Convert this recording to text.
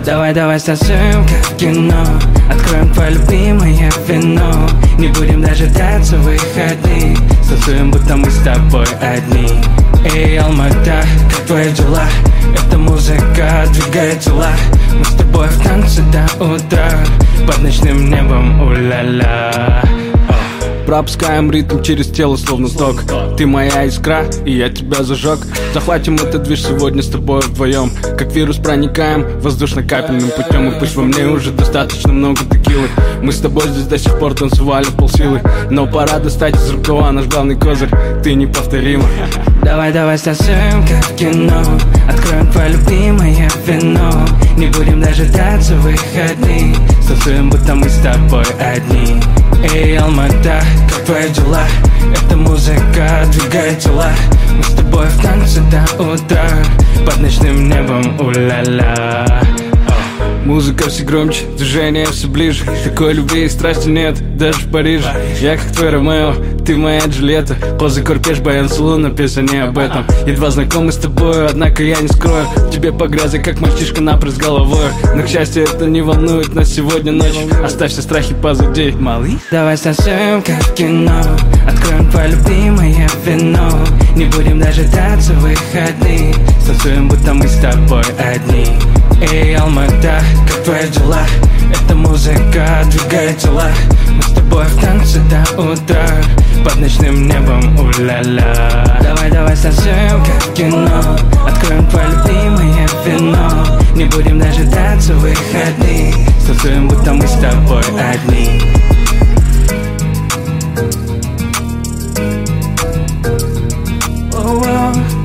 Давай, давай станцуем, как в кино. Откроем твое любимое вино. Не будем дожидаться выходных. Станцуем, будто мы с тобой одни. Эй, Алмата, как твои дела? Эта музыка двигает тела. Мы с тобой в танце до утра. Под ночным небом, у-ля-ля. Пропускаем ритм через тело, словно ток. Ты моя искра, и я тебя зажег. Захватим этот движ сегодня с тобой вдвоем. Как вирус проникаем воздушно-капельным путем. И пусть во мне уже достаточно много текилы. Мы с тобой здесь до сих пор танцевали в полсилы. Но пора достать из рукава наш главный козырь. Ты неповторима. Давай, давай станцуем, как в кино. Откроем твое любимое вино. Не будем дожидаться выходных. Станцуем, будто мы с тобой одни. Эй, Алмата, как твои дела? Эта музыка двигает тела. Мы с тобой в танце до утра. Под ночным небом, у-ля-ля. Музыка все громче, движение все ближе. Такой любви и страсти нет, даже в Париже. Я как твой Ромео, ты моя Джульетта. Позы корпеж, баян салона, песня не об этом. Едва знакомы с тобой, однако я не скрою. Тебе по грязи, как мальчишка напрочь головой. Но, к счастью, это не волнует нас сегодня ночью. Оставь все страхи позади, малый. Давай станцуем, как в кино. Откроем твое любимое вино. Не будем дожидаться выходных. Станцуем, будто мы с тобой одни. Эй, Алмата, как твои дела? Эта музыка двигает тела. Мы с тобой в танце до утра. Под ночным небом, у-ля-ля. Давай, давай станцуем, как в кино. Откроем твое любимое вино. Не будем дожидаться выходных. Станцуем, будто мы с тобой одни. Oh, oh.